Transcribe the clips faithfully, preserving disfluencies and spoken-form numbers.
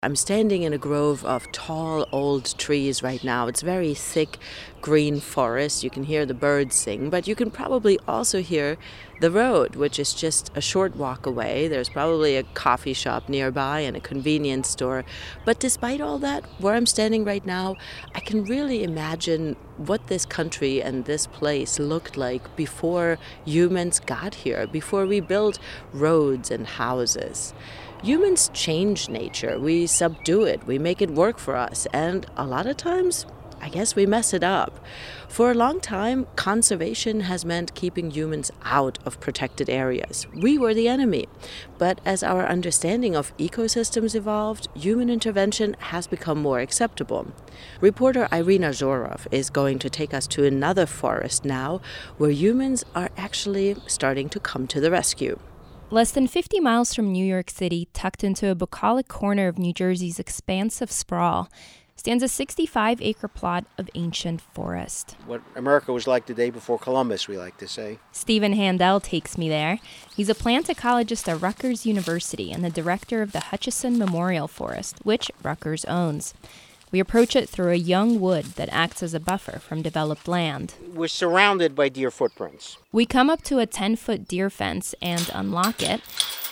I'm standing in a grove of tall, old trees right now. It's very thick, green forest. You can hear the birds sing, but you can probably also hear the road, which is just a short walk away. There's probably a coffee shop nearby and a convenience store. But despite all that, where I'm standing right now, I can really imagine what this country and this place looked like before humans got here, before we built roads and houses. Humans change nature. We subdue it. We make it work for us. And a lot of times, I guess we mess it up. For a long time, conservation has meant keeping humans out of protected areas. We were the enemy. But as our understanding of ecosystems evolved, human intervention has become more acceptable. Reporter Irina Zhorov is going to take us to another forest now, where humans are actually starting to come to the rescue. Less than fifty miles from New York City, tucked into a bucolic corner of New Jersey's expansive sprawl, stands a sixty-five acre plot of ancient forest. What America was like the day before Columbus, we like to say. Stephen Handel takes me there. He's a plant ecologist at Rutgers University and the director of the Hutchison Memorial Forest, which Rutgers owns. We approach it through a young wood that acts as a buffer from developed land. We're surrounded by deer footprints. We come up to a ten-foot deer fence and unlock it.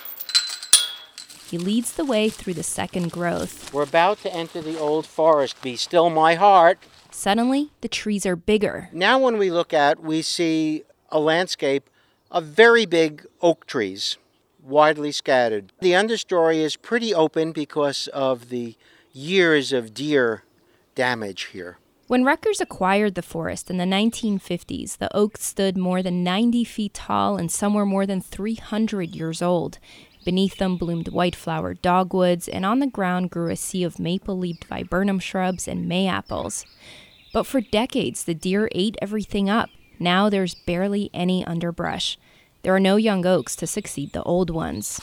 He leads the way through the second growth. We're about to enter the old forest. Be still, my heart. Suddenly, the trees are bigger. Now when we look at, we see a landscape of very big oak trees, widely scattered. The understory is pretty open because of the years of deer damage here. When Rutgers acquired the forest in the nineteen fifties, the oaks stood more than ninety feet tall and some were more than three hundred years old. Beneath them bloomed white-flowered dogwoods, and on the ground grew a sea of maple-leaved viburnum shrubs and mayapples. But for decades, the deer ate everything up. Now there's barely any underbrush. There are no young oaks to succeed the old ones.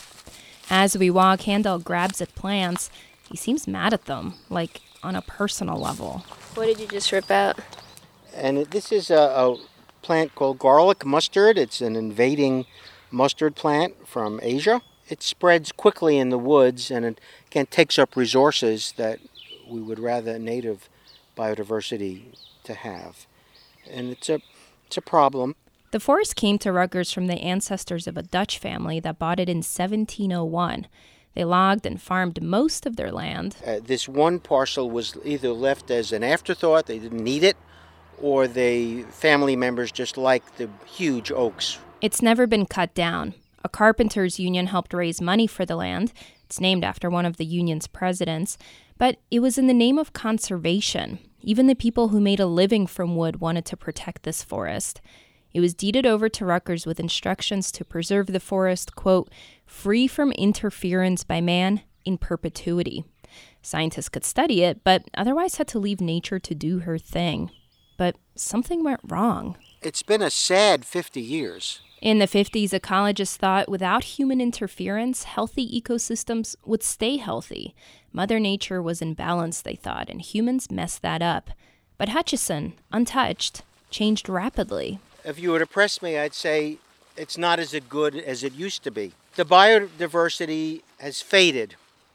As we walk, Handel grabs at plants. He seems mad at them, like on a personal level. What did you just rip out? And this is a, a plant called garlic mustard. It's an invading mustard plant from Asia. It spreads quickly in the woods and it again takes up resources that we would rather native biodiversity to have. And it's a it's a problem. The forest came to Rutgers from the ancestors of a Dutch family that bought it in seventeen oh one. They logged and farmed most of their land. Uh, this one parcel was either left as an afterthought, they didn't need it, or the family members just liked the huge oaks. It's never been cut down. A carpenters' union helped raise money for the land. It's named after one of the union's presidents. But it was in the name of conservation. Even the people who made a living from wood wanted to protect this forest. It was deeded over to Rutgers with instructions to preserve the forest, quote, free from interference by man in perpetuity. Scientists could study it, but otherwise had to leave nature to do her thing. But something went wrong. It's been a sad fifty years. In the fifties, ecologists thought without human interference, healthy ecosystems would stay healthy. Mother Nature was in balance, they thought, and humans messed that up. But Hutchison, untouched, changed rapidly. If you were to press me, I'd say it's not as good as it used to be. The biodiversity has faded.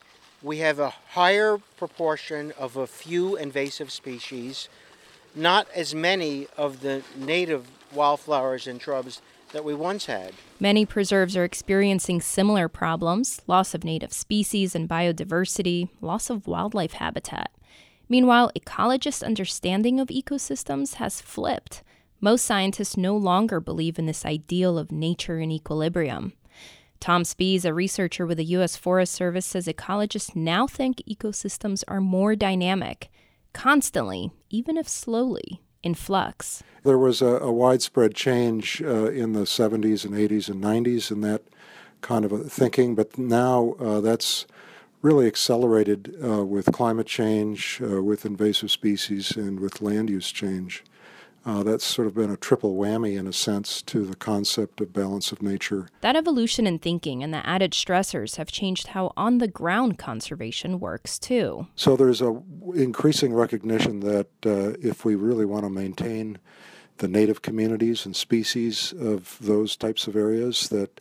We have a higher proportion of a few invasive species, not as many of the native wildflowers and shrubs that we once had. Many preserves are experiencing similar problems: loss of native species and biodiversity, loss of wildlife habitat. Meanwhile, ecologists' understanding of ecosystems has flipped. Most scientists no longer believe in this ideal of nature in equilibrium. Tom Spies, a researcher with the U S Forest Service, says ecologists now think ecosystems are more dynamic, constantly, even if slowly, in flux. There was a, a widespread change uh, in the seventies and eighties and nineties in that kind of a thinking, but now uh, that's really accelerated uh, with climate change, uh, with invasive species, and with land use change. Uh, that's sort of been a triple whammy, in a sense, to the concept of balance of nature. That evolution in thinking and the added stressors have changed how on-the-ground conservation works, too. So there's a increasing recognition that uh, if we really want to maintain the native communities and species of those types of areas, that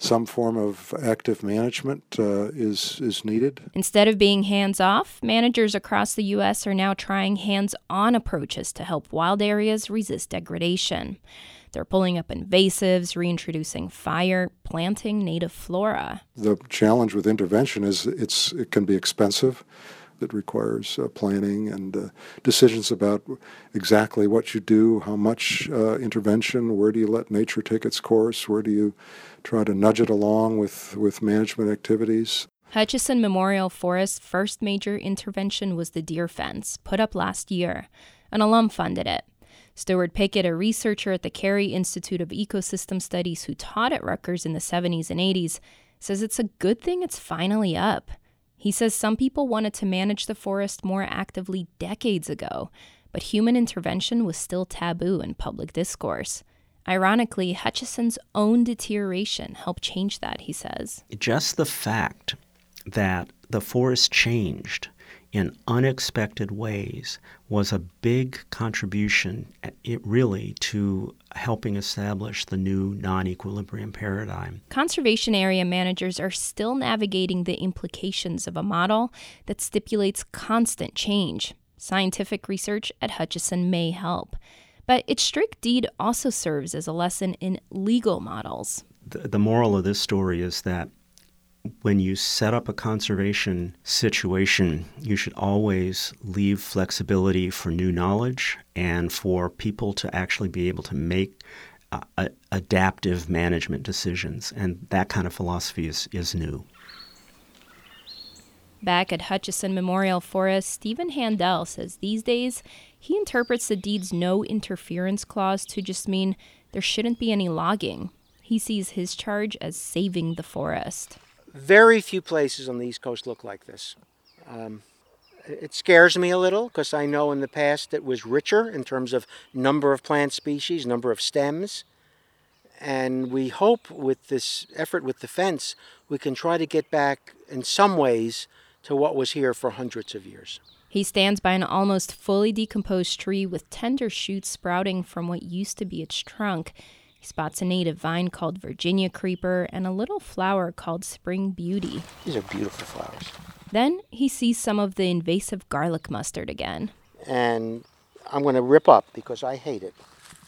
some form of active management uh, is is needed. Instead of being hands-off, managers across the U S are now trying hands-on approaches to help wild areas resist degradation. They're pulling up invasives, reintroducing fire, planting native flora. The challenge with intervention is it's it can be expensive. It requires uh, planning and uh, decisions about exactly what you do, how much uh, intervention, where do you let nature take its course, where do you try to nudge it along with, with management activities. Hutchison Memorial Forest's first major intervention was the deer fence, put up last year. An alum funded it. Stuart Pickett, a researcher at the Carey Institute of Ecosystem Studies who taught at Rutgers in the seventies and eighties, says it's a good thing it's finally up. He says some people wanted to manage the forest more actively decades ago, but human intervention was still taboo in public discourse. Ironically, Hutchison's own deterioration helped change that, he says. Just the fact that the forest changed in unexpected ways was a big contribution, it really, to helping establish the new non-equilibrium paradigm. Conservation area managers are still navigating the implications of a model that stipulates constant change. Scientific research at Hutchison may help. But its strict deed also serves as a lesson in legal models. The, the moral of this story is that when you set up a conservation situation, you should always leave flexibility for new knowledge and for people to actually be able to make uh, a, adaptive management decisions. And that kind of philosophy is, is new. Back at Hutchison Memorial Forest, Stephen Handel says these days he interprets the deed's no interference clause to just mean there shouldn't be any logging. He sees his charge as saving the forest. Very few places on the East Coast look like this. Um, it scares me a little because I know in the past it was richer in terms of number of plant species, number of stems. And we hope with this effort with the fence, we can try to get back in some ways to what was here for hundreds of years. He stands by an almost fully decomposed tree with tender shoots sprouting from what used to be its trunk. He spots a native vine called Virginia creeper and a little flower called spring beauty. These are beautiful flowers. Then he sees some of the invasive garlic mustard again. And I'm going to rip up because I hate it.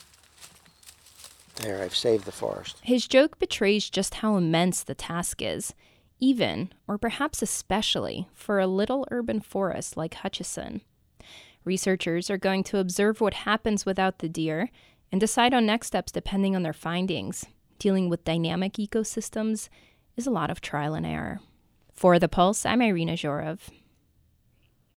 There, I've saved the forest. His joke betrays just how immense the task is, even, or perhaps especially, for a little urban forest like Hutchison. Researchers are going to observe what happens without the deer and decide on next steps depending on their findings. Dealing with dynamic ecosystems is a lot of trial and error. For The Pulse, I'm Irina Zhorov.